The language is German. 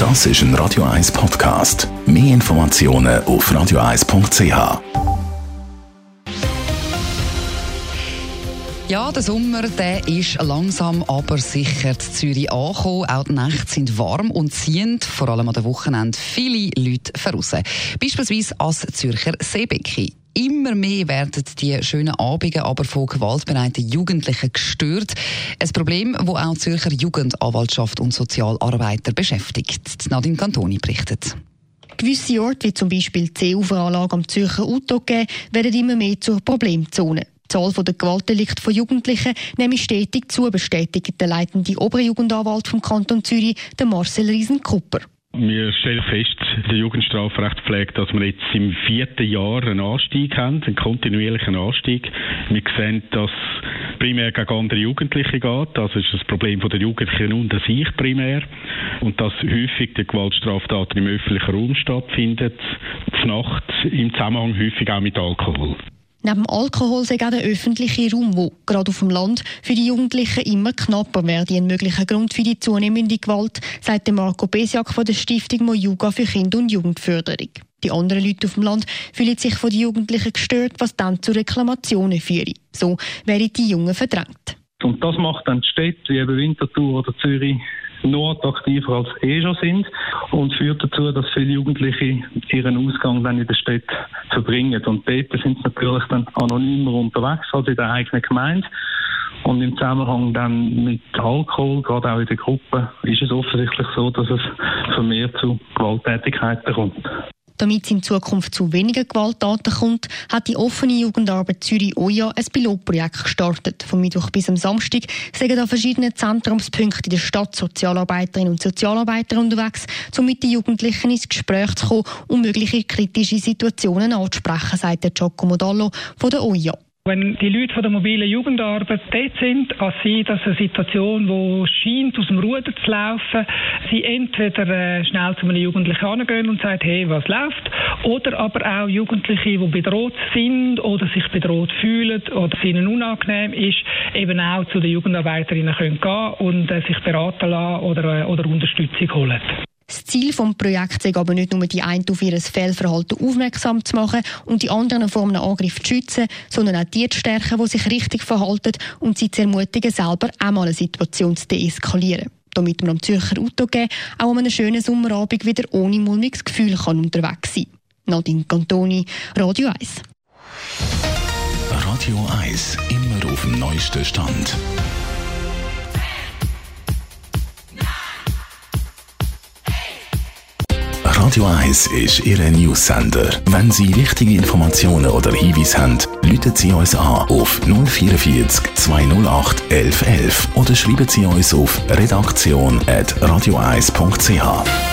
Das ist ein Radio 1 Podcast. Mehr Informationen auf radio1.ch. Ja, der Sommer, der ist langsam aber sicher in Zürich angekommen. Auch die Nächte sind warm und ziehen vor allem an den Wochenenden viele Leute voraus. Beispielsweise als Zürcher Seebecken. Immer mehr werden die schönen Abende aber von gewaltbereiten Jugendlichen gestört. Ein Problem, das auch die Zürcher Jugendanwaltschaft und Sozialarbeiter beschäftigt. Nadine Cantoni berichtet. Gewisse Orte, wie zum Beispiel die Seeuferanlage am Zürcher Uttogen, werden immer mehr zur Problemzone. Die Zahl der Gewaltdelikte von Jugendlichen nehme stetig zu, bestätigt der leitende Oberjugendanwalt vom Kanton Zürich, der Marcel Riesen-Kupper. Wir stellen fest, in der Jugendstrafrechtspflege, dass wir jetzt im 4. Jahr einen Anstieg haben, einen kontinuierlichen Anstieg. Wir sehen, dass es primär gegen andere Jugendliche geht. Das ist das Problem der Jugendlichen und sich primär. Und dass häufig die Gewaltstraftaten im öffentlichen Raum stattfinden, zur Nacht im Zusammenhang häufig auch mit Alkohol. Neben Alkohol sei auch der öffentliche Raum, der gerade auf dem Land für die Jugendlichen immer knapper werde, ein möglicher Grund für die zunehmende Gewalt, sagt Marco Besiak von der Stiftung Mojuga für Kinder- und Jugendförderung. Die anderen Leute auf dem Land fühlen sich von den Jugendlichen gestört, was dann zu Reklamationen führe. So werden die Jungen verdrängt. Und das macht dann die Städte wie eben Winterthur oder Zürich noch attraktiver als schon sind und führt dazu, dass viele Jugendliche ihren Ausgang dann in der Stadt verbringen. Und dort sind sie natürlich dann anonymer unterwegs als in der eigenen Gemeinde. Und im Zusammenhang dann mit Alkohol, gerade auch in der Gruppe, ist es offensichtlich so, dass es vermehrt zu Gewalttätigkeiten kommt. Damit es in Zukunft zu weniger Gewalttaten kommt, hat die offene Jugendarbeit Zürich OJA ein Pilotprojekt gestartet. Vom Mittwoch bis am Samstag sind an verschiedenen Zentrumspunkten in der Stadt Sozialarbeiterinnen und Sozialarbeiter unterwegs, um mit den Jugendlichen ins Gespräch zu kommen und mögliche kritische Situationen anzusprechen, sagt der Giacomo Dallo von der OJA. Wenn die Leute von der mobilen Jugendarbeit dort sind, als sie, dass eine Situation, die scheint, aus dem Ruder zu laufen, sie entweder schnell zu einem Jugendlichen angehen und sagen, hey, was läuft? Oder aber auch Jugendliche, die bedroht sind oder sich bedroht fühlen oder es ihnen unangenehm ist, eben auch zu den Jugendarbeiterinnen gehen und sich beraten lassen oder Unterstützung holen. Das Ziel des Projekts ist aber nicht nur, die einen auf ihr Fehlverhalten aufmerksam zu machen und die anderen vor einem Angriff zu schützen, sondern auch die zu stärken, die sich richtig verhalten und sie zu ermutigen, selber auch mal eine Situation zu deeskalieren. Damit man am Zürcher Uttogen auch an einem schönen Sommerabend wieder ohne mulmiges Gefühl kann unterwegs sein. Nadine Cantoni, Radio 1. Radio 1, immer auf dem neuesten Stand. Radio 1 ist Ihr News-Sender. Wenn Sie wichtige Informationen oder Hinweise haben, rufen Sie uns an auf 044 208 1111 oder schreiben Sie uns auf redaktion@radio1.ch.